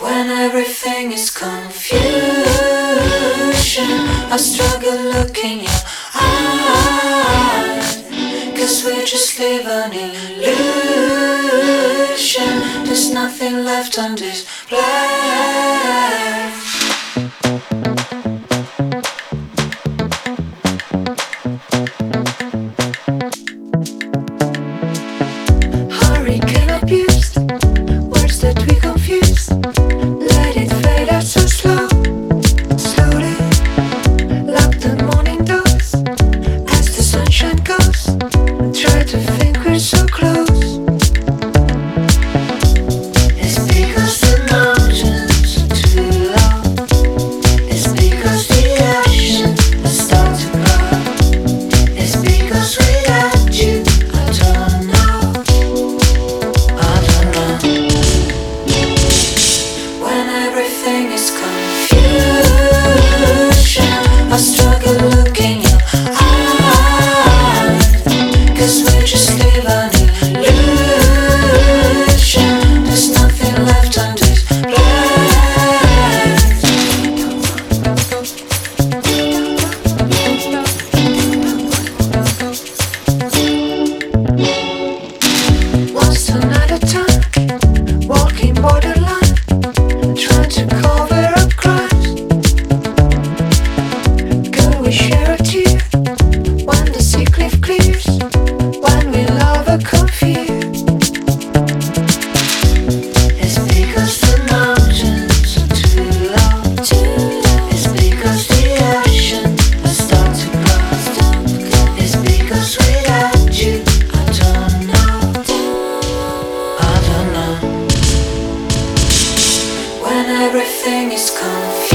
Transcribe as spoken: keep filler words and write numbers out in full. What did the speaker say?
When everything is confusion, I struggle looking your eyes. Cause we just live an illusion. There's nothing left on this planet. Hurricane abused, words that we confuse. Let it fade out so slow, slowly. Lock the morning doors as the sunshine goes. Try to think we're so close. It's because the mountains are too low. It's because the ocean has started to grow. It's because without you I don't know. I don't know. When everything is confusion, I struggle looking your eyes. Cause we just live an illusion. There's nothing left on this planet. Once another time, walking borderline, trying to cover up crimes. Can we share a tear when the sea cliff clears? When we love are confused. It's because the mountains are too low. It's because the ocean has started to grow. It's because without you I don't know. I don't know. When everything is confused,